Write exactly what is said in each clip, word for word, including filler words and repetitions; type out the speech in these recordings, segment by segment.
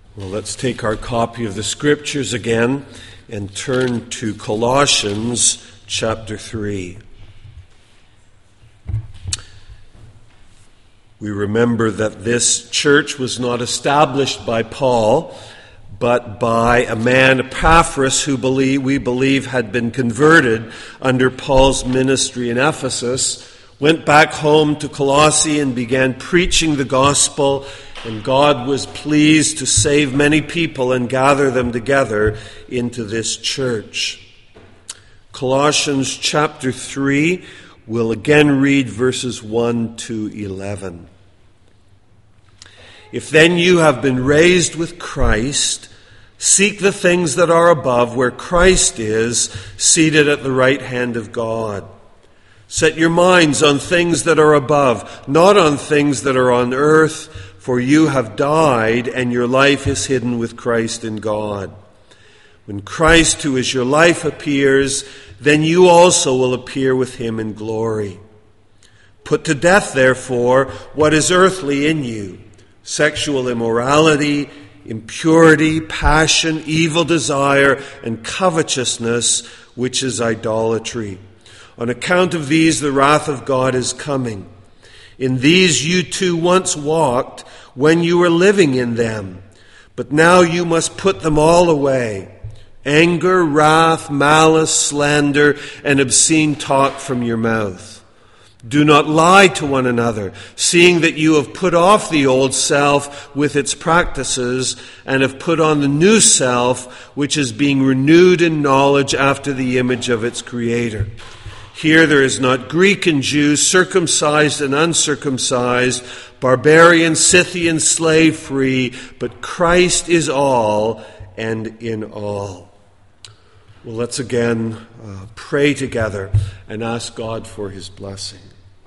Well, let's take our copy of the Scriptures again and turn to Colossians chapter three. We remember that this church was not established by Paul, but by a man, Epaphras, who believe, we believe had been converted under Paul's ministry in Ephesus, went back home to Colossae and began preaching the gospel, and God was pleased to save many people and gather them together into this church. Colossians chapter three, we'll again read verses one to eleven. If then you have been raised with Christ, seek the things that are above, where Christ is, seated at the right hand of God. Set your minds on things that are above, not on things that are on earth, for you have died, and your life is hidden with Christ in God. When Christ, who is your life, appears, then you also will appear with him in glory. Put to death, therefore, what is earthly in you: sexual immorality, impurity, passion, evil desire, and covetousness, which is idolatry. On account of these, the wrath of God is coming. In these you too once walked when you were living in them, but now you must put them all away: anger, wrath, malice, slander, and obscene talk from your mouth. Do not lie to one another, seeing that you have put off the old self with its practices and have put on the new self, which is being renewed in knowledge after the image of its Creator. Here there is not Greek and Jew, circumcised and uncircumcised, barbarian, Scythian, slave free, but Christ is all and in all. Well, let's again uh, pray together and ask God for his blessing.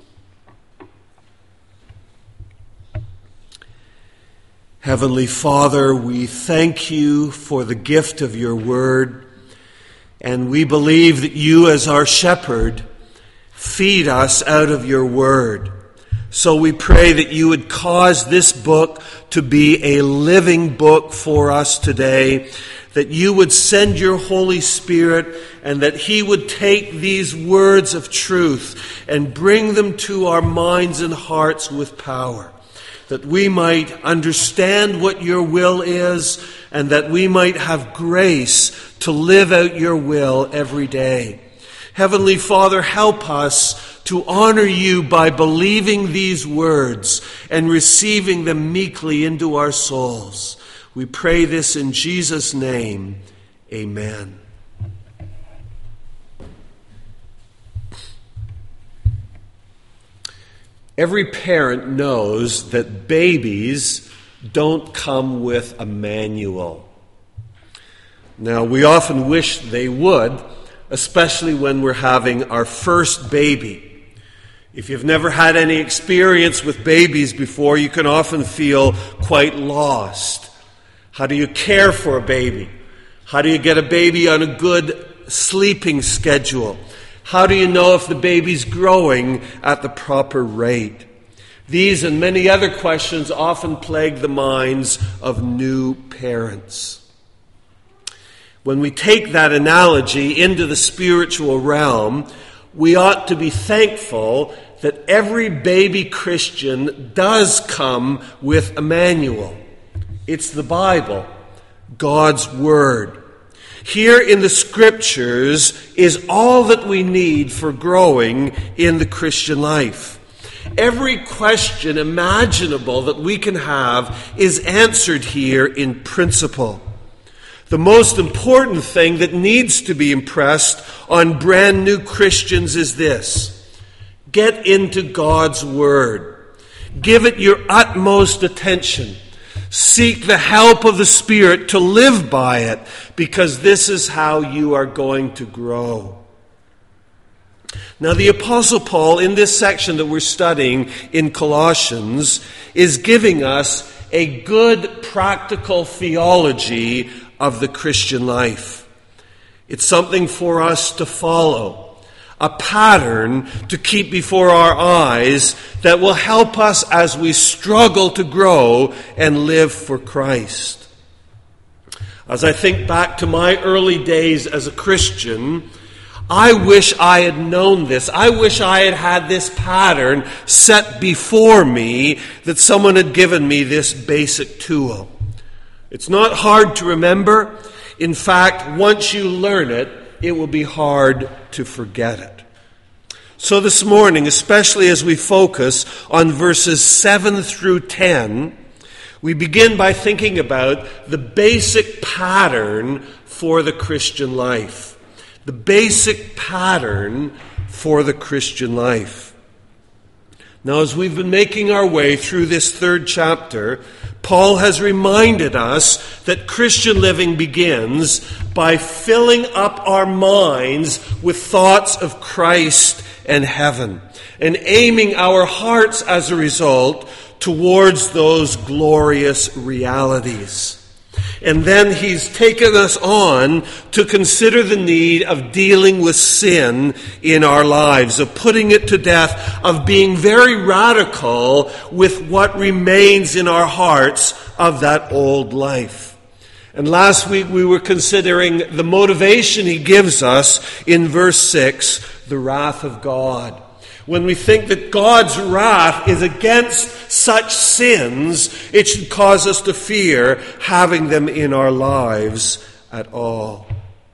Heavenly Father, we thank you for the gift of your word. And we believe that you, as our shepherd, feed us out of your word. So we pray that you would cause this book to be a living book for us today, that you would send your Holy Spirit, and that he would take these words of truth and bring them to our minds and hearts with power, that we might understand what your will is, and that we might have grace to live out your will every day. Heavenly Father, help us to honor you by believing these words and receiving them meekly into our souls. We pray this in Jesus' name. Amen. Every parent knows that babies don't come with a manual. Now, we often wish they would, especially when we're having our first baby. If you've never had any experience with babies before, you can often feel quite lost. How do you care for a baby? How do you get a baby on a good sleeping schedule? How do you know if the baby's growing at the proper rate? These and many other questions often plague the minds of new parents. When we take that analogy into the spiritual realm, we ought to be thankful that every baby Christian does come with a manual. It's the Bible, God's Word. Here in the Scriptures is all that we need for growing in the Christian life. Every question imaginable that we can have is answered here in principle. The most important thing that needs to be impressed on brand new Christians is this: get into God's Word. Give it your utmost attention. Seek the help of the Spirit to live by it, because this is how you are going to grow. Now, the Apostle Paul, in this section that we're studying in Colossians, is giving us a good practical theology of the Christian life. It's something for us to follow, a pattern to keep before our eyes that will help us as we struggle to grow and live for Christ. As I think back to my early days as a Christian, I wish I had known this. I wish I had had this pattern set before me, that someone had given me this basic tool. It's not hard to remember. In fact, once you learn it, it will be hard to forget it. So this morning, especially as we focus on verses seven through ten, we begin by thinking about the basic pattern for the Christian life. The basic pattern for the Christian life. Now, as we've been making our way through this third chapter, Paul has reminded us that Christian living begins by filling up our minds with thoughts of Christ and heaven, and aiming our hearts as a result towards those glorious realities. And then he's taken us on to consider the need of dealing with sin in our lives, of putting it to death, of being very radical with what remains in our hearts of that old life. And last week we were considering the motivation he gives us in verse six, the wrath of God. When we think that God's wrath is against such sins, it should cause us to fear having them in our lives at all.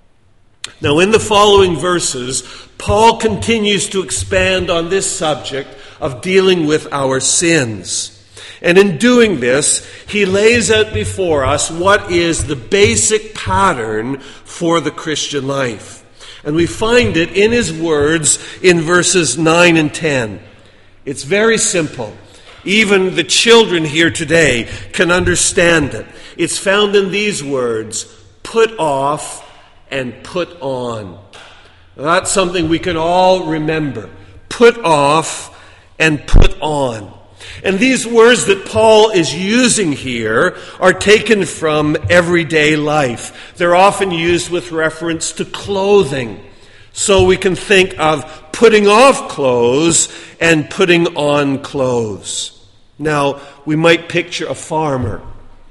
Now, in the following verses, Paul continues to expand on this subject of dealing with our sins. And in doing this, he lays out before us what is the basic pattern for the Christian life. And we find it in his words in verses nine and ten. It's very simple. Even the children here today can understand it. It's found in these words, put off and put on. That's something we can all remember. Put off and put on. And these words that Paul is using here are taken from everyday life. They're often used with reference to clothing. So we can think of putting off clothes and putting on clothes. Now, we might picture a farmer.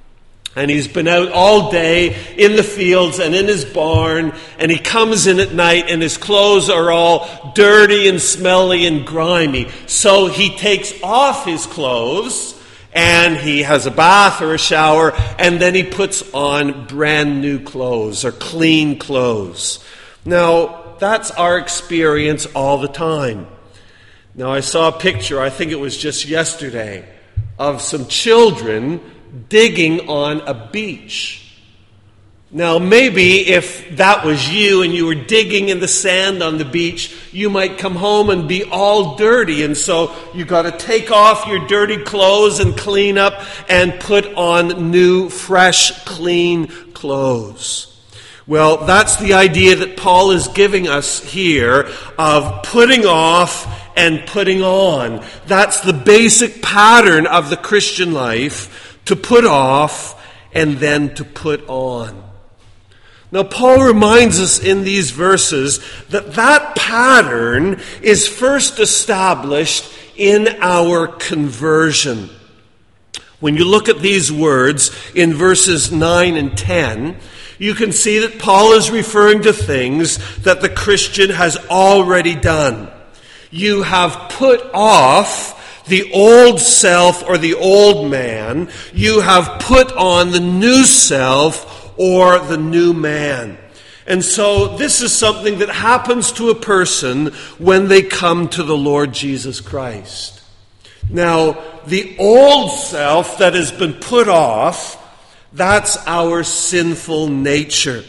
And he's been out all day in the fields and in his barn, and he comes in at night and his clothes are all dirty and smelly and grimy. So he takes off his clothes and he has a bath or a shower, and then he puts on brand new clothes or clean clothes. Now, that's our experience all the time. Now, I saw a picture, I think it was just yesterday, of some children digging on a beach. Now, maybe if that was you and you were digging in the sand on the beach, you might come home and be all dirty. And so you got to take off your dirty clothes and clean up and put on new, fresh, clean clothes. Well, that's the idea that Paul is giving us here of putting off and putting on. That's the basic pattern of the Christian life. To put off and then to put on. Now, Paul reminds us in these verses that that pattern is first established in our conversion. When you look at these words in verses nine and ten, you can see that Paul is referring to things that the Christian has already done. You have put off the old self or the old man. You have put on the new self or the new man. And so this is something that happens to a person when they come to the Lord Jesus Christ. Now, the old self that has been put off, that's our sinful nature.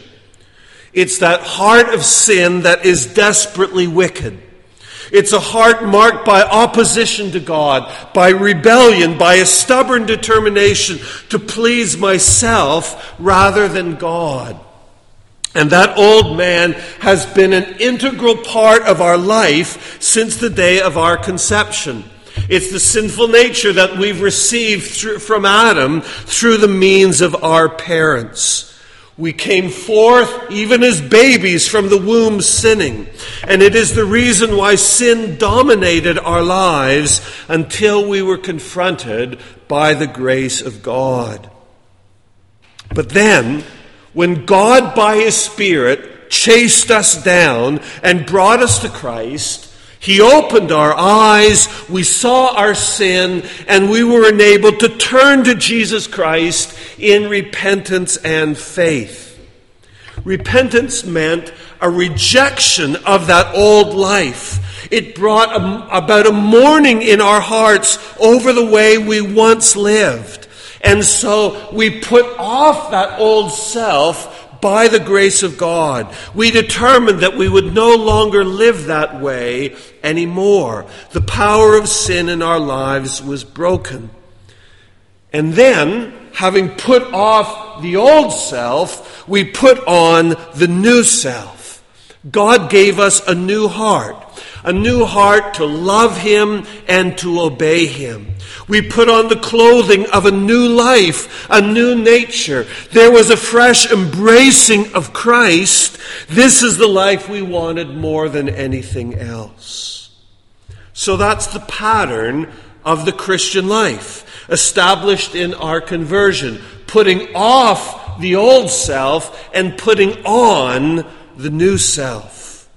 It's that heart of sin that is desperately wicked. It's a heart marked by opposition to God, by rebellion, by a stubborn determination to please myself rather than God. And that old man has been an integral part of our life since the day of our conception. It's the sinful nature that we've received through, from Adam through the means of our parents. We came forth, even as babies, from the womb sinning. And it is the reason why sin dominated our lives until we were confronted by the grace of God. But then, when God by his Spirit chased us down and brought us to Christ, he opened our eyes, we saw our sin, and we were enabled to turn to Jesus Christ in repentance and faith. Repentance meant a rejection of that old life. It brought a, about a mourning in our hearts over the way we once lived. And so we put off that old self by the grace of God. We determined that we would no longer live that way anymore. The power of sin in our lives was broken. And then, having put off the old self, we put on the new self. God gave us a new heart. A new heart to love him and to obey him. We put on the clothing of a new life, a new nature. There was a fresh embracing of Christ. This is the life we wanted more than anything else. So that's the pattern of the Christian life, established in our conversion, putting off the old self and putting on the new self.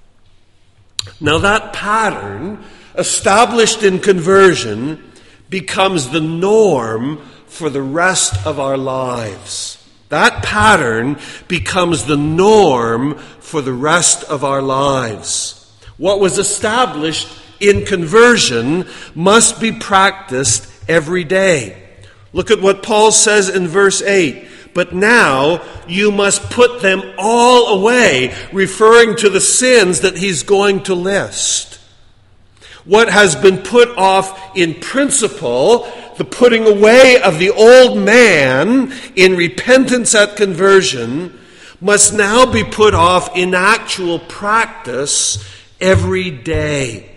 Now that pattern, established in conversion, becomes the norm for the rest of our lives. That pattern becomes the norm for the rest of our lives. What was established in conversion must be practiced every day. Look at what Paul says in verse eight. But now you must put them all away, referring to the sins that he's going to list. What has been put off in principle, the putting away of the old man in repentance at conversion, must now be put off in actual practice every day.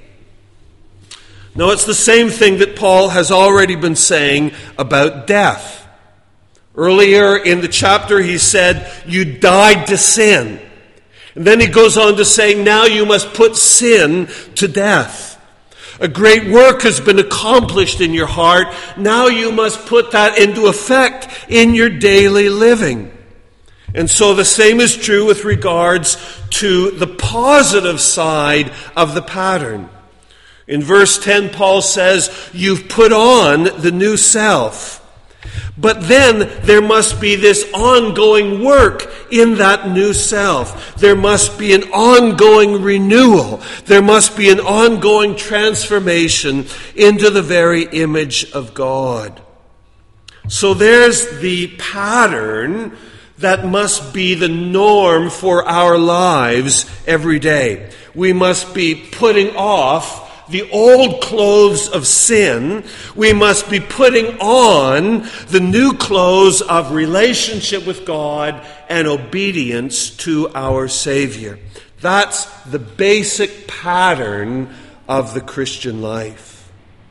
Now, it's the same thing that Paul has already been saying about death. Earlier in the chapter, he said, you died to sin. And then he goes on to say, now you must put sin to death. A great work has been accomplished in your heart. Now you must put that into effect in your daily living. And so the same is true with regards to the positive side of the pattern. In verse ten, Paul says, you've put on the new self. But then there must be this ongoing work in that new self. There must be an ongoing renewal. There must be an ongoing transformation into the very image of God. So there's the pattern that must be the norm for our lives every day. We must be putting off the old clothes of sin. We must be putting on the new clothes of relationship with God and obedience to our Savior. That's the basic pattern of the Christian life.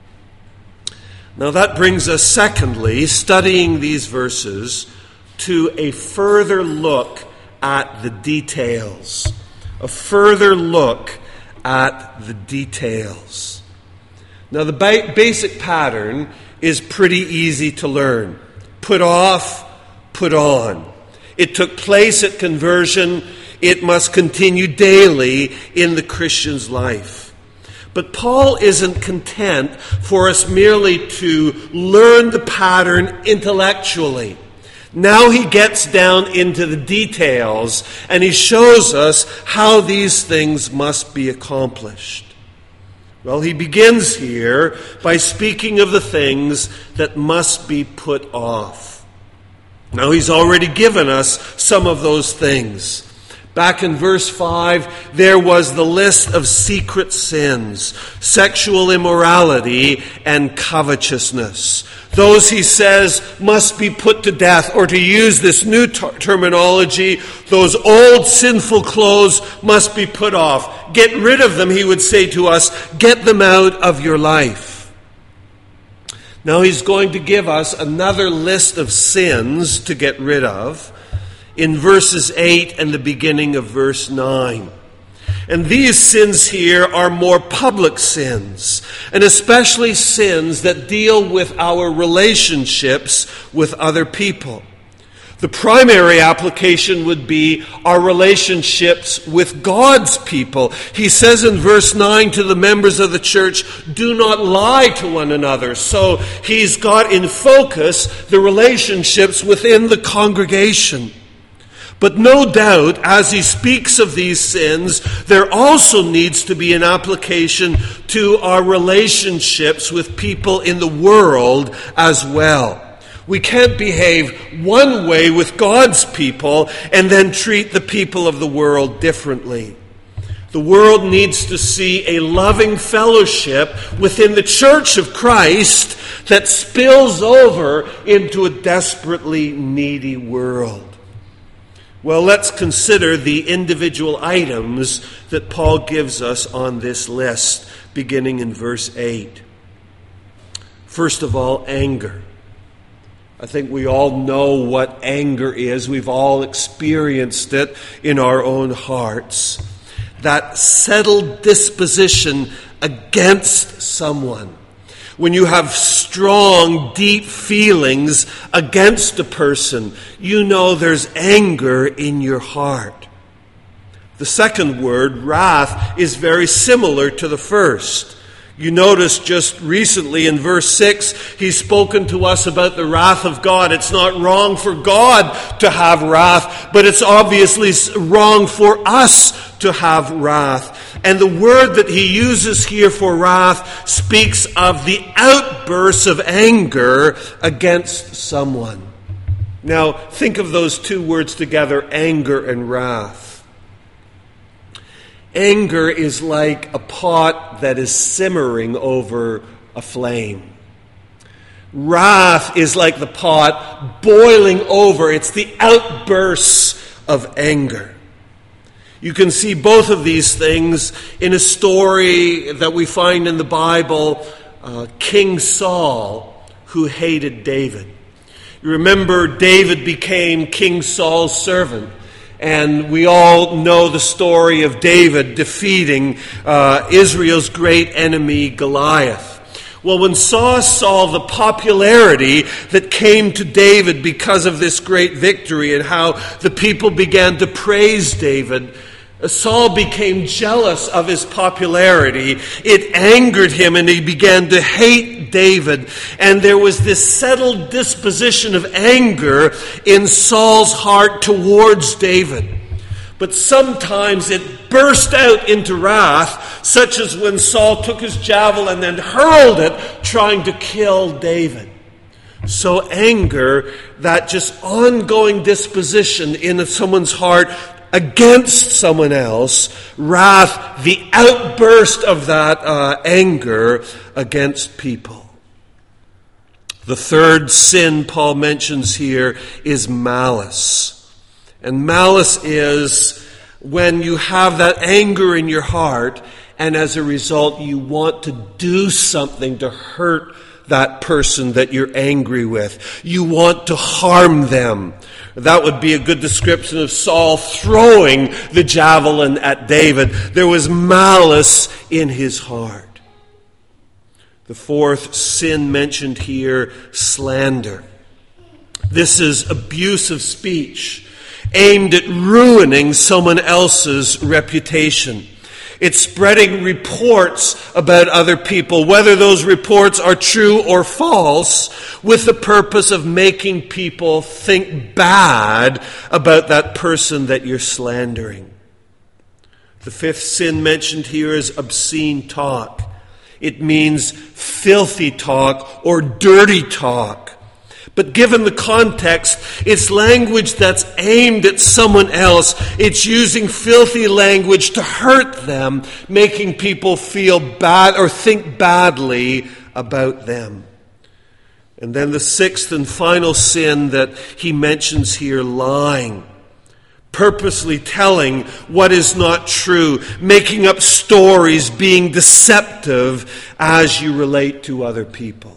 Now that brings us, secondly, studying these verses, to a further look at the details. A further look at the details. Now, the ba- basic pattern is pretty easy to learn. Put off, put on. It took place at conversion. It must continue daily in the Christian's life. But Paul isn't content for us merely to learn the pattern intellectually. Now he gets down into the details, and he shows us how these things must be accomplished. Well, he begins here by speaking of the things that must be put off. Now, he's already given us some of those things. Back in verse five, there was the list of secret sins, sexual immorality, and covetousness. Those, he says, must be put to death, or to use this new ter- terminology, those old sinful clothes must be put off. Get rid of them, he would say to us. Get them out of your life. Now he's going to give us another list of sins to get rid of in verses eight and the beginning of verse nine. And these sins here are more public sins, and especially sins that deal with our relationships with other people. The primary application would be our relationships with God's people. He says in verse nine to the members of the church, do not lie to one another. So he's got in focus the relationships within the congregation. But no doubt, as he speaks of these sins, there also needs to be an application to our relationships with people in the world as well. We can't behave one way with God's people and then treat the people of the world differently. The world needs to see a loving fellowship within the church of Christ that spills over into a desperately needy world. Well, let's consider the individual items that Paul gives us on this list, beginning in verse eight. First of all, anger. I think we all know what anger is. We've all experienced it in our own hearts. That settled disposition against someone. When you have strong, deep feelings against a person, you know there's anger in your heart. The second word, wrath, is very similar to the first. You notice just recently in verse six, he's spoken to us about the wrath of God. It's not wrong for God to have wrath, but it's obviously wrong for us to have wrath. And the word that he uses here for wrath speaks of the outbursts of anger against someone. Now, think of those two words together, anger and wrath. Anger is like a pot that is simmering over a flame. Wrath is like the pot boiling over. It's the outbursts of anger. You can see both of these things in a story that we find in the Bible, uh, King Saul, who hated David. You remember David became King Saul's servant. And we all know the story of David defeating uh, Israel's great enemy, Goliath. Well, when Saul saw the popularity that came to David because of this great victory and how the people began to praise David, Saul became jealous of his popularity. It angered him and he began to hate David. And there was this settled disposition of anger in Saul's heart towards David. But sometimes it burst out into wrath, such as when Saul took his javelin and hurled it, trying to kill David. So anger, that just ongoing disposition in someone's heart against someone else, wrath, the outburst of that uh, anger against people. The third sin Paul mentions here is malice. And malice is when you have that anger in your heart and as a result you want to do something to hurt that person that you're angry with. You want to harm them. That would be a good description of Saul throwing the javelin at David. There was malice in his heart. The fourth sin mentioned here, slander. This is abuse of speech aimed at ruining someone else's reputation. It's spreading reports about other people, whether those reports are true or false, with the purpose of making people think bad about that person that you're slandering. The fifth sin mentioned here is obscene talk. It means filthy talk or dirty talk. But given the context, it's language that's aimed at someone else. It's using filthy language to hurt them, making people feel bad or think badly about them. And then the sixth and final sin that he mentions here, lying. Purposely telling what is not true, making up stories, being deceptive as you relate to other people.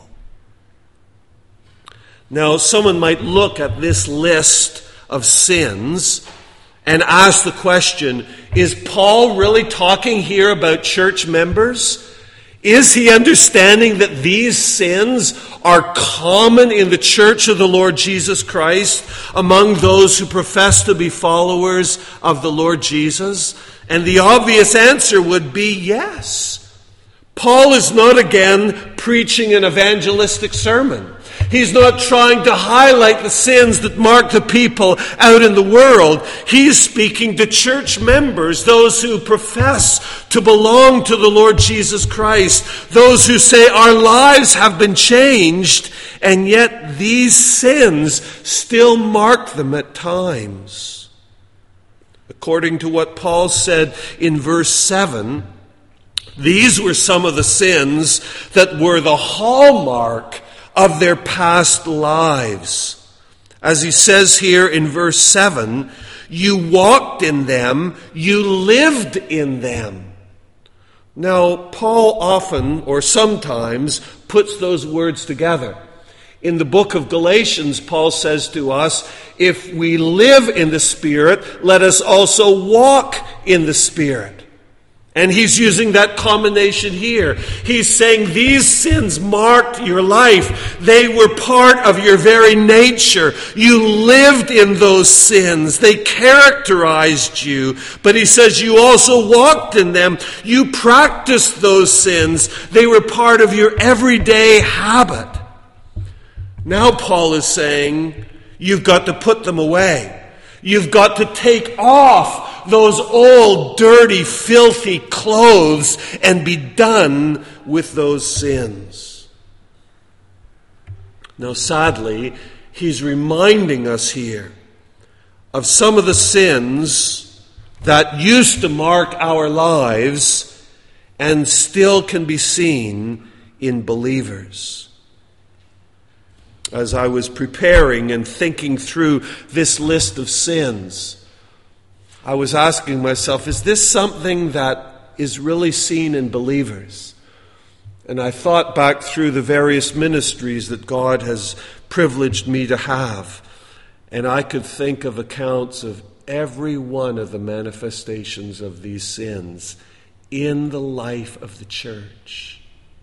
Now, someone might look at this list of sins and ask the question, is Paul really talking here about church members? Is he understanding that these sins are common in the church of the Lord Jesus Christ among those who profess to be followers of the Lord Jesus? And the obvious answer would be yes. Paul is not again preaching an evangelistic sermon. He's not trying to highlight the sins that mark the people out in the world. He's speaking to church members, those who profess to belong to the Lord Jesus Christ, those who say our lives have been changed, and yet these sins still mark them at times. According to what Paul said in verse seven, these were some of the sins that were the hallmark of their past lives. As he says here in verse seven, you walked in them, you lived in them. Now, Paul often, or sometimes, puts those words together. In the book of Galatians, Paul says to us, if we live in the Spirit, let us also walk in the Spirit. And he's using that combination here. He's saying these sins marked your life. They were part of your very nature. You lived in those sins. They characterized you. But he says you also walked in them. You practiced those sins. They were part of your everyday habit. Now Paul is saying you've got to put them away. You've got to take off those old, dirty, filthy clothes and be done with those sins. Now, sadly, he's reminding us here of some of the sins that used to mark our lives and still can be seen in believers. As I was preparing and thinking through this list of sins, I was asking myself, is this something that is really seen in believers? And I thought back through the various ministries that God has privileged me to have, and I could think of accounts of every one of the manifestations of these sins in the life of the church.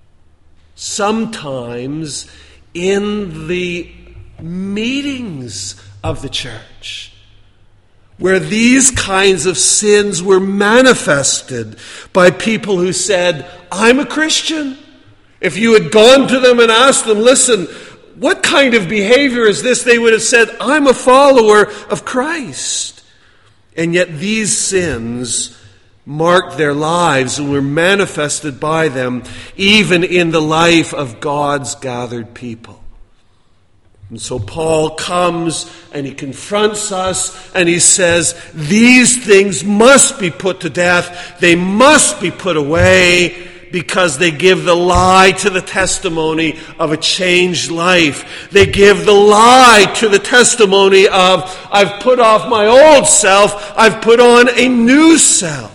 Sometimes in the meetings of the church, where these kinds of sins were manifested by people who said, I'm a Christian. If you had gone to them and asked them, listen, what kind of behavior is this? They would have said, I'm a follower of Christ. And yet these sins marked their lives and were manifested by them even in the life of God's gathered people. And so Paul comes and he confronts us and he says, these things must be put to death. They must be put away because they give the lie to the testimony of a changed life. They give the lie to the testimony of, I've put off my old self, I've put on a new self.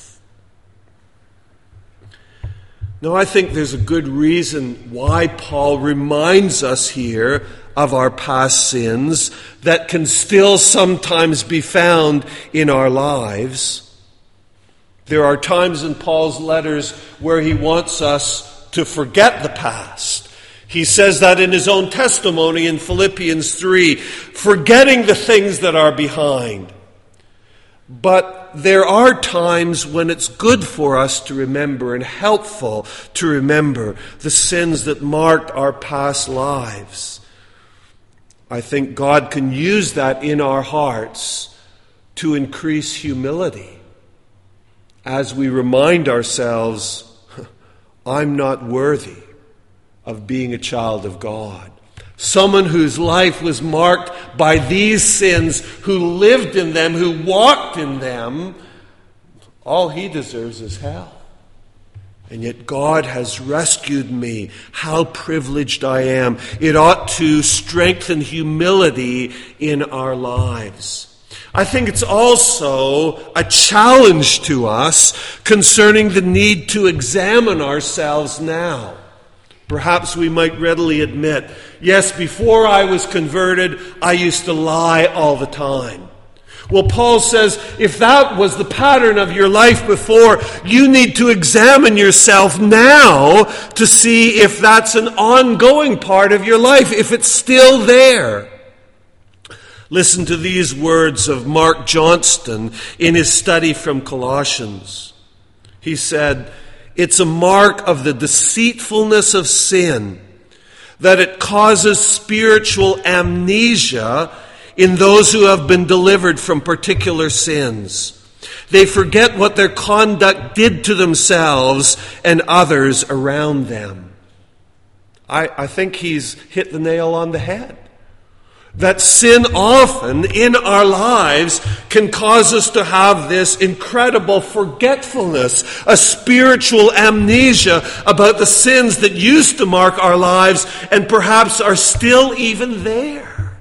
Now, I think there's a good reason why Paul reminds us here of our past sins that can still sometimes be found in our lives. There are times in Paul's letters where he wants us to forget the past. He says that in his own testimony in Philippians three, forgetting the things that are behind. But there are times when it's good for us to remember and helpful to remember the sins that marked our past lives. I think God can use that in our hearts to increase humility as we remind ourselves, I'm not worthy of being a child of God. Someone whose life was marked by these sins, who lived in them, who walked in them, all he deserves is hell. And yet God has rescued me. How privileged I am. It ought to strengthen humility in our lives. I think it's also a challenge to us concerning the need to examine ourselves now. Perhaps we might readily admit, yes, before I was converted, I used to lie all the time. Well, Paul says, if that was the pattern of your life before, you need to examine yourself now to see if that's an ongoing part of your life, if it's still there. Listen to these words of Mark Johnston in his study from Colossians. He said, "It's a mark of the deceitfulness of sin that it causes spiritual amnesia in those who have been delivered from particular sins. They forget what their conduct did to themselves and others around them." I, I think he's hit the nail on the head. That sin often in our lives can cause us to have this incredible forgetfulness, a spiritual amnesia about the sins that used to mark our lives and perhaps are still even there.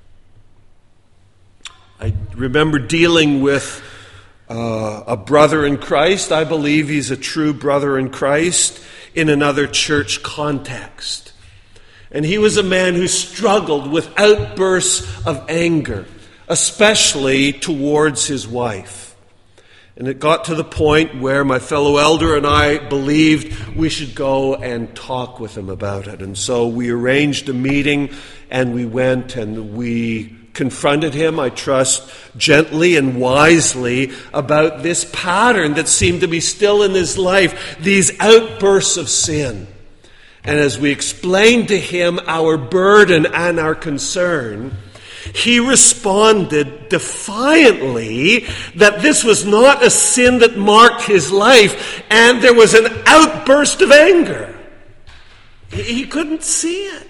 I remember dealing with uh, a brother in Christ. I believe he's a true brother in Christ in another church context. And he was a man who struggled with outbursts of anger, especially towards his wife. And it got to the point where my fellow elder and I believed we should go and talk with him about it. And so we arranged a meeting, and we went and we confronted him, I trust, gently and wisely about this pattern that seemed to be still in his life, these outbursts of sin. And as we explained to him our burden and our concern, he responded defiantly that this was not a sin that marked his life, and there was an outburst of anger. He couldn't see it.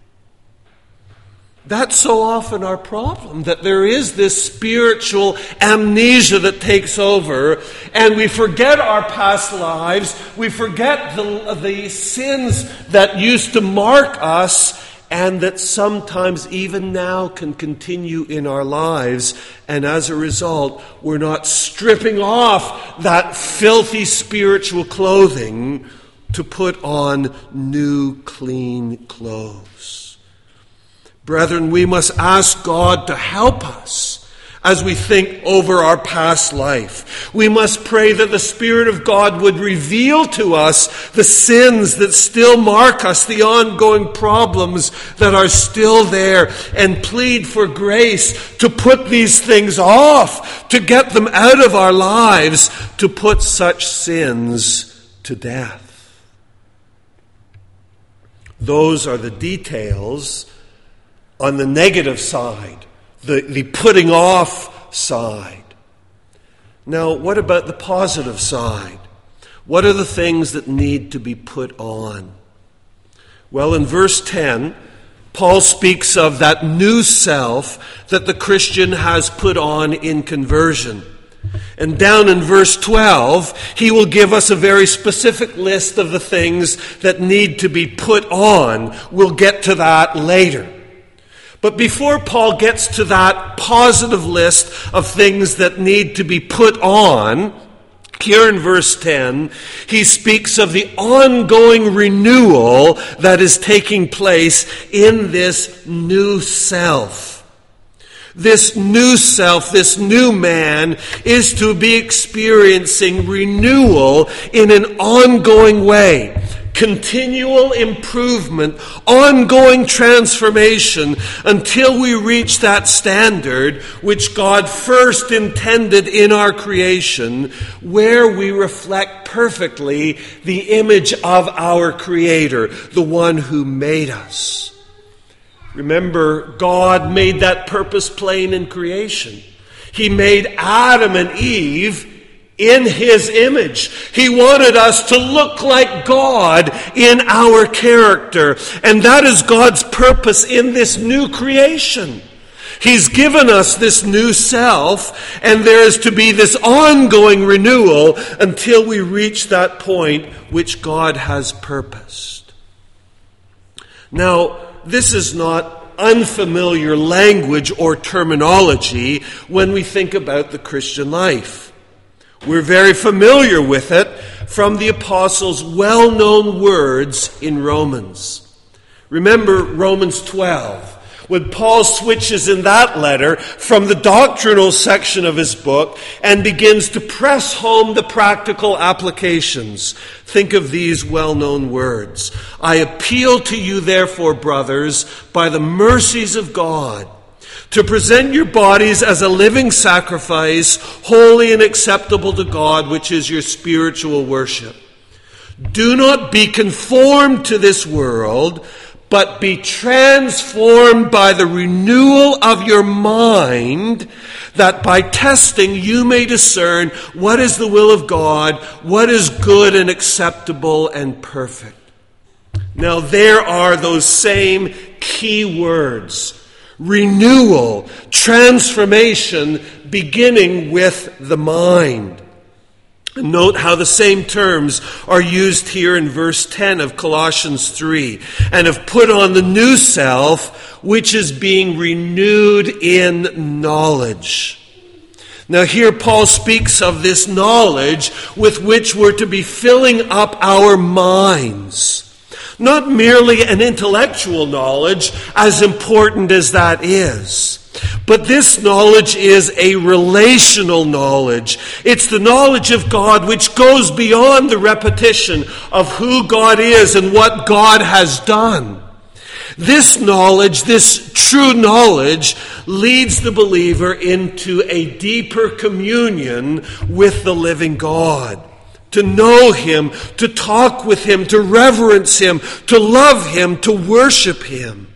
That's so often our problem, that there is this spiritual amnesia that takes over, and we forget our past lives, we forget the, the sins that used to mark us, and that sometimes even now can continue in our lives, and as a result, we're not stripping off that filthy spiritual clothing to put on new, clean clothes. Brethren, we must ask God to help us as we think over our past life. We must pray that the Spirit of God would reveal to us the sins that still mark us, the ongoing problems that are still there, and plead for grace to put these things off, to get them out of our lives, to put such sins to death. Those are the details on the negative side, the, the putting off side. Now, what about the positive side? What are the things that need to be put on? Well, in verse ten, Paul speaks of that new self that the Christian has put on in conversion. And down in verse twelve, he will give us a very specific list of the things that need to be put on. We'll get to that later. But before Paul gets to that positive list of things that need to be put on, here in verse ten, he speaks of the ongoing renewal that is taking place in this new self. This new self, this new man, is to be experiencing renewal in an ongoing way. Continual improvement, ongoing transformation until we reach that standard which God first intended in our creation, where we reflect perfectly the image of our Creator, the one who made us. Remember, God made that purpose plain in creation. He made Adam and Eve in His image. He wanted us to look like God in our character. And that is God's purpose in this new creation. He's given us this new self, and there is to be this ongoing renewal until we reach that point which God has purposed. Now, this is not unfamiliar language or terminology when we think about the Christian life. We're very familiar with it from the apostles' well-known words in Romans. Remember Romans twelve, when Paul switches in that letter from the doctrinal section of his book and begins to press home the practical applications. Think of these well-known words. I appeal to you, therefore, brothers, by the mercies of God, to present your bodies as a living sacrifice, holy and acceptable to God, which is your spiritual worship. Do not be conformed to this world, but be transformed by the renewal of your mind, that by testing you may discern what is the will of God, what is good and acceptable and perfect. Now there are those same key words. Renewal, transformation, beginning with the mind. Note how the same terms are used here in verse ten of Colossians three. And have put on the new self, which is being renewed in knowledge. Now here Paul speaks of this knowledge with which we're to be filling up our minds. Not merely an intellectual knowledge, as important as that is. But this knowledge is a relational knowledge. It's the knowledge of God which goes beyond the repetition of who God is and what God has done. This knowledge, this true knowledge, leads the believer into a deeper communion with the living God. To know Him, to talk with Him, to reverence Him, to love Him, to worship Him.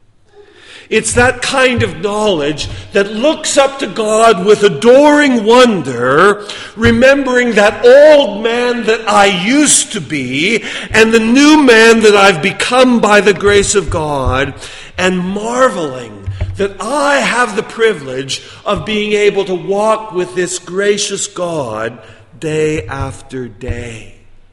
It's that kind of knowledge that looks up to God with adoring wonder, remembering that old man that I used to be and the new man that I've become by the grace of God, and marveling that I have the privilege of being able to walk with this gracious God day after day.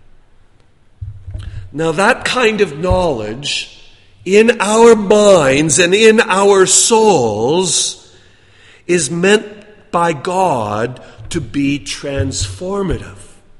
Now that kind of knowledge in our minds and in our souls is meant by God to be transformative.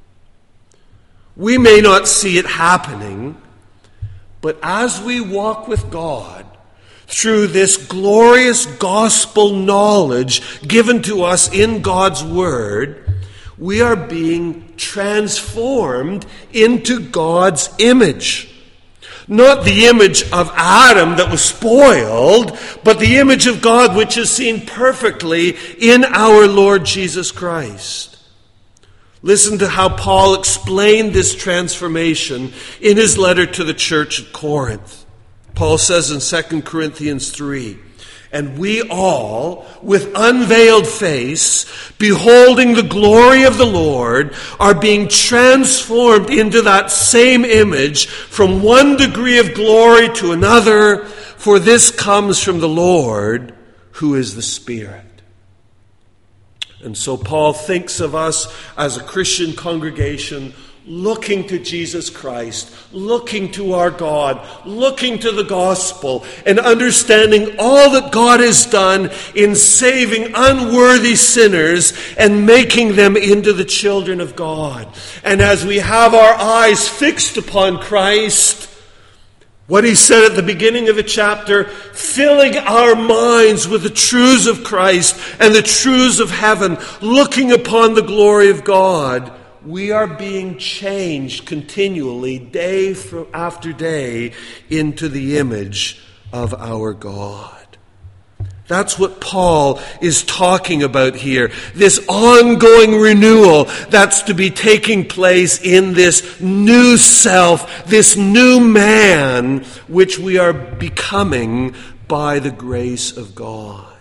We may not see it happening, but as we walk with God through this glorious gospel knowledge given to us in God's Word, we are being transformed into God's image. Not the image of Adam that was spoiled, but the image of God which is seen perfectly in our Lord Jesus Christ. Listen to how Paul explained this transformation in his letter to the church at Corinth. Paul says in Second Corinthians three, and we all, with unveiled face, beholding the glory of the Lord, are being transformed into that same image from one degree of glory to another, for this comes from the Lord, who is the Spirit. And so Paul thinks of us as a Christian congregation looking to Jesus Christ, looking to our God, looking to the gospel, and understanding all that God has done in saving unworthy sinners and making them into the children of God. And as we have our eyes fixed upon Christ, what he said at the beginning of the chapter, filling our minds with the truths of Christ and the truths of heaven, looking upon the glory of God, we are being changed continually, day after day, into the image of our God. That's what Paul is talking about here. This ongoing renewal that's to be taking place in this new self, this new man, which we are becoming by the grace of God.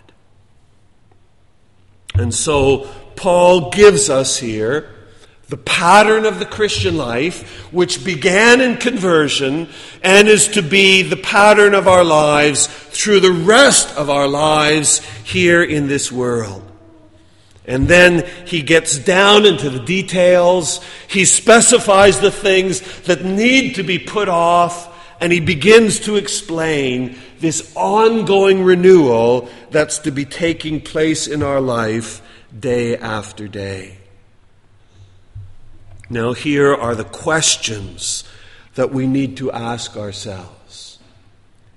And so Paul gives us here the pattern of the Christian life, which began in conversion and is to be the pattern of our lives through the rest of our lives here in this world. And then he gets down into the details. He specifies the things that need to be put off, and he begins to explain this ongoing renewal that's to be taking place in our life day after day. Now, here are the questions that we need to ask ourselves.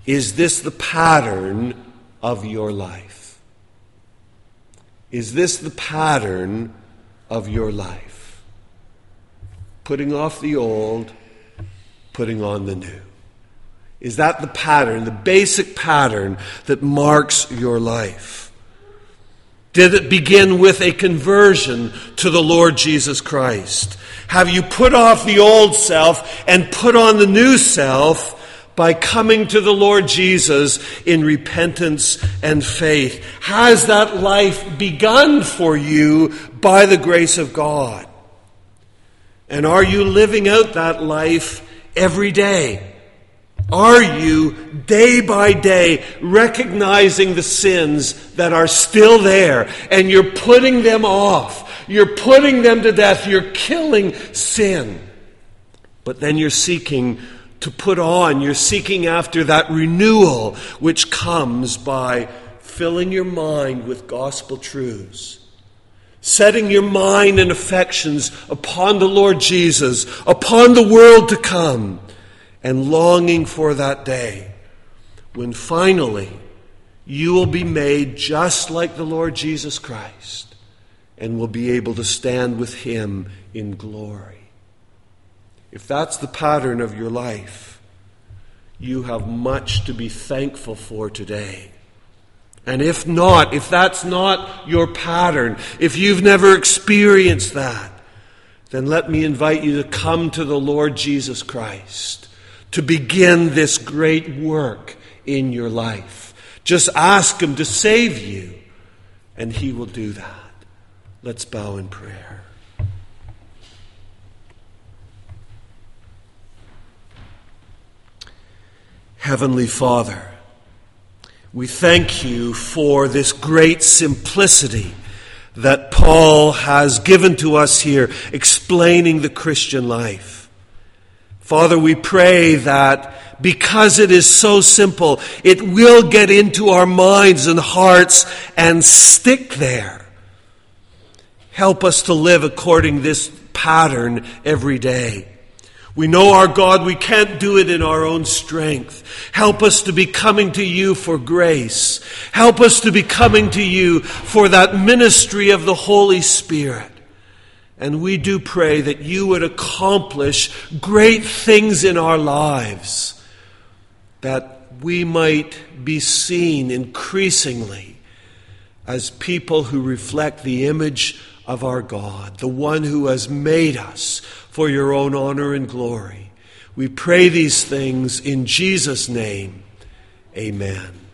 Is this the pattern of your life? Is this the pattern of your life? Putting off the old, putting on the new. Is that the pattern, the basic pattern that marks your life? Did it begin with a conversion to the Lord Jesus Christ? Have you put off the old self and put on the new self by coming to the Lord Jesus in repentance and faith? Has that life begun for you by the grace of God? And are you living out that life every day? Are you, day by day, recognizing the sins that are still there, and you're putting them off? You're putting them to death. You're killing sin. But then you're seeking to put on, you're seeking after that renewal which comes by filling your mind with gospel truths, setting your mind and affections upon the Lord Jesus, upon the world to come, and longing for that day when finally you will be made just like the Lord Jesus Christ and will be able to stand with him in glory. If that's the pattern of your life, you have much to be thankful for today. And if not, if that's not your pattern, if you've never experienced that, then let me invite you to come to the Lord Jesus Christ to begin this great work in your life. Just ask him to save you, and he will do that. Let's bow in prayer. Heavenly Father, we thank you for this great simplicity that Paul has given to us here, explaining the Christian life. Father, we pray that because it is so simple, it will get into our minds and hearts and stick there. Help us to live according to this pattern every day. We know, our God, we can't do it in our own strength. Help us to be coming to you for grace. Help us to be coming to you for that ministry of the Holy Spirit. And we do pray that you would accomplish great things in our lives, that we might be seen increasingly as people who reflect the image of our God, the one who has made us for your own honor and glory. We pray these things in Jesus' name. Amen.